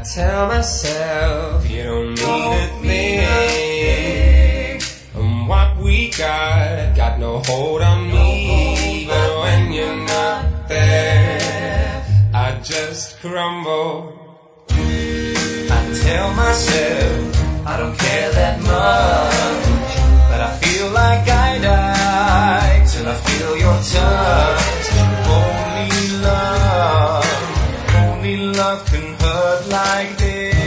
tell myself you don't need a thing, and what we got no hold on me. But when you're not there, I just crumble. I tell myself I don't care that much, but I feel like I die till I feel your touch. Only love can hurt like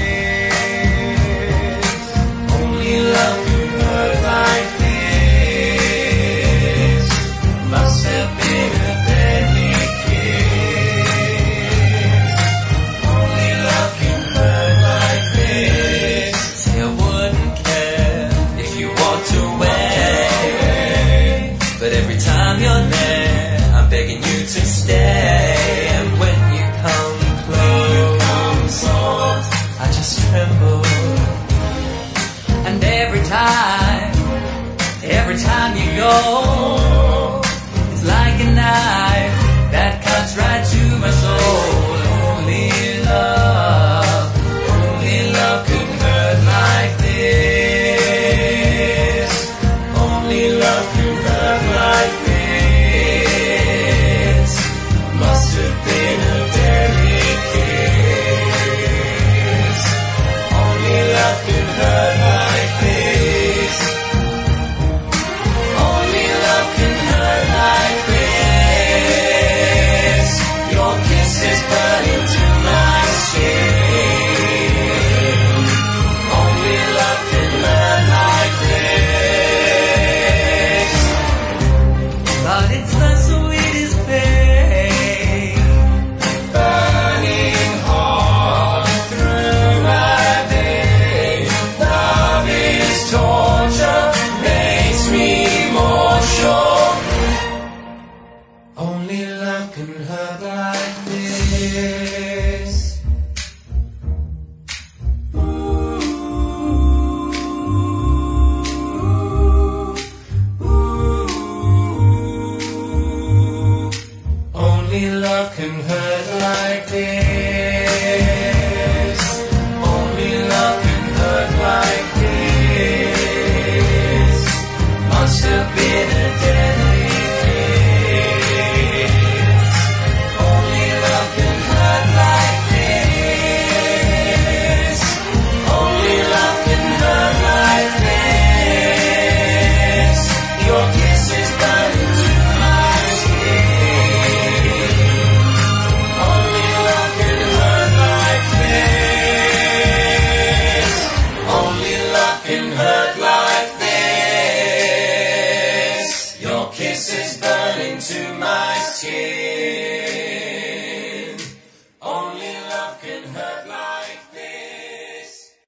this. Only love can hurt like this. Must have been a deadly kiss. Only love can hurt like this. Say I wouldn't care if you walked away, but every time you're there, I'm begging you to stay. And when you come close, I just tremble. And every time you go, it's like a knife that cuts right to my soul. Only love could hurt like this. Only love could hurt like this. Must have been a deadly kiss. Only love can hurt like this. Only love can hurt like this. Your kiss is burning to my skin. Only love can hurt like this. But it's the sweetest pain, burning hard through my veins. Love is torture, makes me more sure. Only love can hurt like this. Only love can hurt like this. Only love can hurt like this. Must have been a deadly kiss. Only love can hurt like this. Only love can hurt like this. Your kiss is burning to my skin. Only love can hurt like this. Only love can hurt like this. Your kiss is burning to my skin.